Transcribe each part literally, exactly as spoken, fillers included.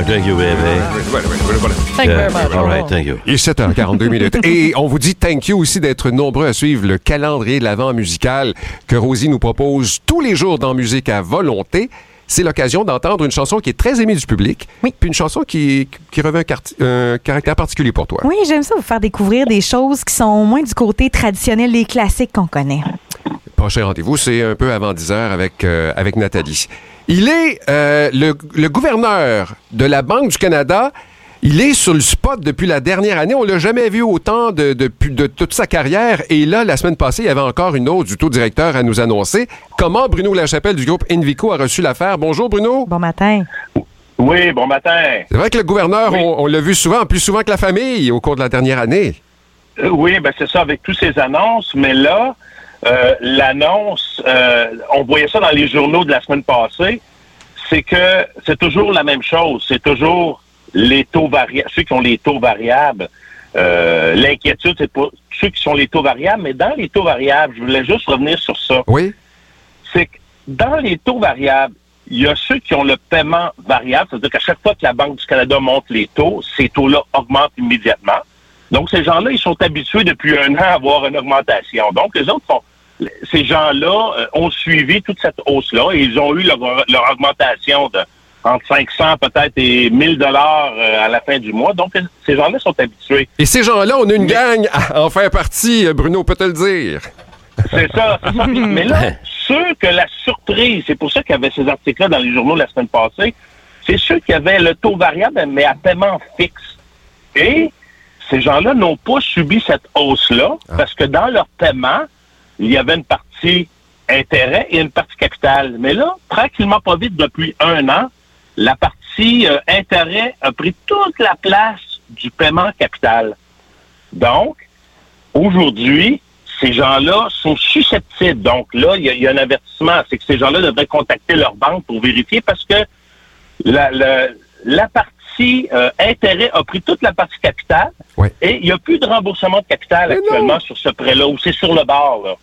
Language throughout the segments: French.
thank you, baby. Voilà, voilà, voilà. Thank you very much. All right, thank you. Il est sept heures quarante-deux minutes. Et on vous dit thank you aussi d'être nombreux à suivre le calendrier de l'Avent musical que Rosie nous propose tous les jours dans Musique à volonté. C'est l'occasion d'entendre une chanson qui est très aimée du public, oui. Puis une chanson qui, qui revêt un, car- un caractère particulier pour toi. Oui, j'aime ça vous faire découvrir des choses qui sont moins du côté traditionnel des classiques qu'on connaît. Prochain rendez-vous, c'est un peu avant dix heures avec, euh, avec Nathalie. Il est euh, le, le gouverneur de la Banque du Canada. Il est sur le spot depuis la dernière année. On l'a jamais vu autant de, de, de, de toute sa carrière. Et là, la semaine passée, il y avait encore une autre du taux directeur à nous annoncer. Comment Bruno Lachapelle du groupe Invico a reçu l'affaire? Bonjour, Bruno. Bon matin. Oui, bon matin. C'est vrai que le gouverneur, oui. on, on l'a vu souvent, plus souvent que la famille au cours de la dernière année. Euh, oui, ben c'est ça, avec toutes ces annonces. Mais là, euh, l'annonce, euh, on voyait ça dans les journaux de la semaine passée, c'est que c'est toujours la même chose. C'est toujours les taux variables, ceux qui ont les taux variables. Euh, l'inquiétude, c'est pas ceux qui sont les taux variables, mais dans les taux variables, je voulais juste revenir sur ça. Oui. C'est que dans les taux variables, il y a ceux qui ont le paiement variable, c'est-à-dire qu'à chaque fois que la Banque du Canada monte les taux, ces taux-là augmentent immédiatement. Donc, ces gens-là, ils sont habitués depuis un an à avoir une augmentation. Donc, les autres sont, ces gens-là euh, ont suivi toute cette hausse-là et ils ont eu leur, leur augmentation de entre cinq cents peut-être et mille dollars à la fin du mois. Donc, ces gens-là sont habitués. Et ces gens-là, on a une Mais... gang à en faire partie, Bruno, peut te le dire. C'est ça, c'est ça. Mais là, ceux que la surprise, c'est pour ça qu'il y avait ces articles-là dans les journaux la semaine passée, c'est ceux qui avaient le taux variable, mais à paiement fixe. Et ces gens-là n'ont pas subi cette hausse-là ah. parce que dans leur paiement, il y avait une partie intérêt et une partie capital. Mais là, tranquillement, pas vite, depuis un an, la partie euh, intérêt a pris toute la place du paiement capital. Donc, aujourd'hui, ces gens-là sont susceptibles. Donc là, il y, y a un avertissement, c'est que ces gens-là devraient contacter leur banque pour vérifier parce que la, la, la partie euh, intérêt a pris toute la partie capital oui. et il n'y a plus de remboursement de capital Mais actuellement non. sur ce prêt-là, ou c'est sur le bord, là.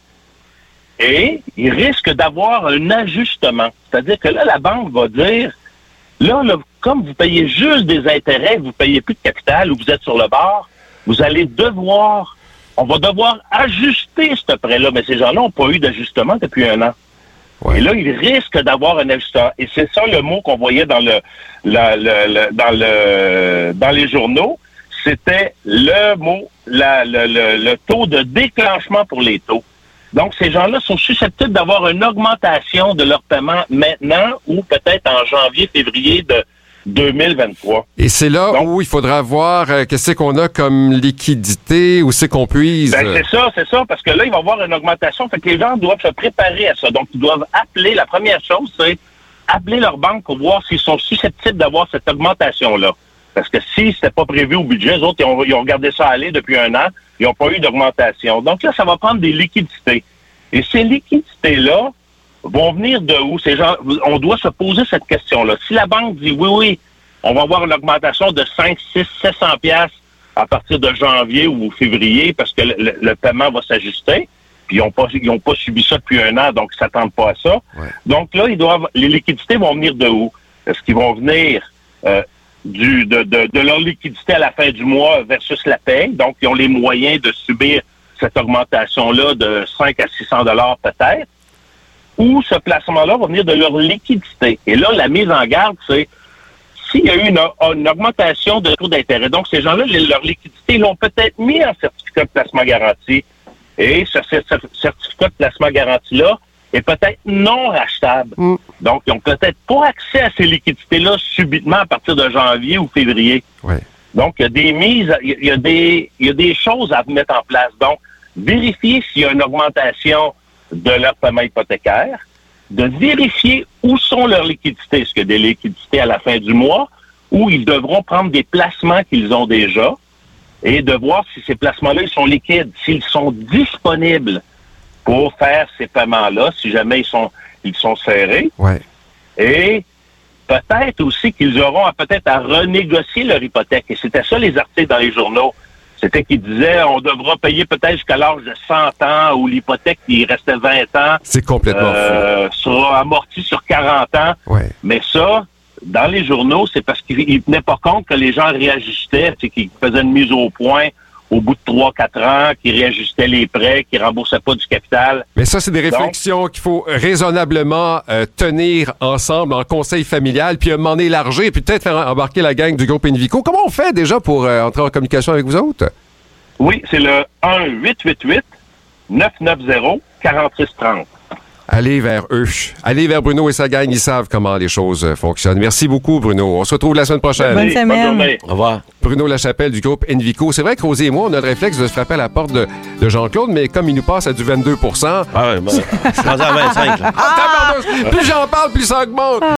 Et il risque d'avoir un ajustement. C'est-à-dire que là, la banque va dire, là, là comme vous payez juste des intérêts, vous ne payez plus de capital ou vous êtes sur le bord, vous allez devoir, on va devoir ajuster ce prêt-là. Mais ces gens-là n'ont pas eu d'ajustement depuis un an. Ouais. Et là, ils risquent d'avoir un ajustement. Et c'est ça le mot qu'on voyait dans le, la, le, le, dans le, dans les journaux. C'était le mot, la, le, le, le taux de déclenchement pour les taux. Donc, ces gens-là sont susceptibles d'avoir une augmentation de leur paiement maintenant ou peut-être en janvier, février de deux mille vingt-trois. Et c'est là Donc, où il faudra voir euh, qu'est-ce qu'on a comme liquidité, où c'est qu'on puise. Ben, c'est ça, c'est ça, parce que là, il va y avoir une augmentation. Fait que les gens doivent se préparer à ça. Donc, ils doivent appeler, la première chose, c'est appeler leur banque pour voir s'ils sont susceptibles d'avoir cette augmentation-là. Parce que si c'était pas prévu au budget, les autres, ils ont, ils ont regardé ça aller depuis un an, ils n'ont pas eu d'augmentation. Donc là, ça va prendre des liquidités. Et ces liquidités-là vont venir de où? Ces gens, on doit se poser cette question-là. Si la banque dit oui, oui, on va avoir une augmentation de cinq, six, sept cents piastres à partir de janvier ou février parce que le, le, le paiement va s'ajuster, puis ils n'ont pas, ils ont pas subi ça depuis un an, donc ils ne s'attendent pas à ça. Ouais. Donc là, ils doivent, les liquidités vont venir de où? Est-ce qu'ils vont venir euh, du, de, de, de leur liquidité à la fin du mois versus la paie? Donc, ils ont les moyens de subir cette augmentation-là de cinq à six cents dollars peut-être, ou ce placement-là va venir de leur liquidité. Et là, la mise en garde, c'est s'il y a eu une, une augmentation de taux d'intérêt. Donc, ces gens-là, leur liquidité, ils l'ont peut-être mis en certificat de placement garanti. Et ce, ce, ce certificat de placement garanti-là est peut-être non rachetable. Mm. Donc, ils n'ont peut-être pas accès à ces liquidités-là subitement à partir de janvier ou février. Ouais. Donc, il y a des mises, il y a des, il y a des choses à mettre en place. Donc, vérifier s'il y a une augmentation de leur paiement hypothécaire, de vérifier où sont leurs liquidités. Est-ce qu'il y a des liquidités à la fin du mois ou ils devront prendre des placements qu'ils ont déjà et de voir si ces placements-là, ils sont liquides, s'ils sont disponibles pour faire ces paiements-là, si jamais ils sont, ils sont serrés. Ouais. Et peut-être aussi qu'ils auront à, peut-être à renégocier leur hypothèque. Et c'était ça les articles dans les journaux. C'était qu'ils disaient on devra payer peut-être jusqu'à l'âge de cent ans ou l'hypothèque qui restait vingt ans. C'est complètement euh, fou. Sera amortie sur quarante ans. Ouais. Mais ça, dans les journaux, c'est parce qu'ils ne tenaient pas compte que les gens réajustaient, c'est qu'ils faisaient une mise au point au bout de trois quatre ans, qu'ils réajustaient les prêts, qu'ils ne remboursaient pas du capital. Mais ça, c'est des réflexions Donc, qu'il faut raisonnablement euh, tenir ensemble en conseil familial, puis à un moment donné élargir, puis peut-être faire embarquer la gang du groupe Invico. Comment on fait déjà pour euh, entrer en communication avec vous autres? Oui, c'est le un huit huit huit neuf neuf zéro quatre six trois zéro. Allez vers eux. Allez vers Bruno et sa gang. Ils savent comment les choses euh, fonctionnent. Merci beaucoup, Bruno. On se retrouve la semaine prochaine. Bonne semaine. Bonne Au revoir. Bruno Lachapelle du groupe Invico. C'est vrai que Rosé et moi, on a le réflexe de se frapper à la porte de, de Jean-Claude, mais comme il nous passe à du vingt-deux pour cent... Ah ouais, ben, je suis rendu à vingt-cinq. Là. Ah, plus j'en parle, plus ça augmente.